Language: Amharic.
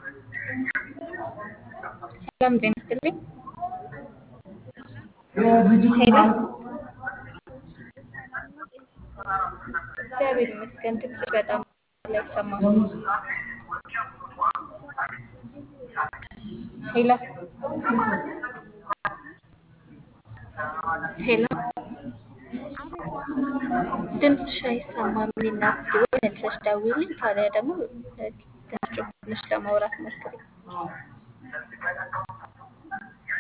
ሰላም ጤና ይስጥልኝ። ሄሎ እግዚአብሔር ይመስገን። ድምፅሽ በጣም አይሰማም። ሄሎ ሄሎ ድምፅሽ አይሰማም። ሊናት እስኪ ወይ መልሰሽ ደውይልኝ፣ ካሊያ ደግሞ ትንሽ ጮክ ብለሽ ለማውራት ሞክሪ።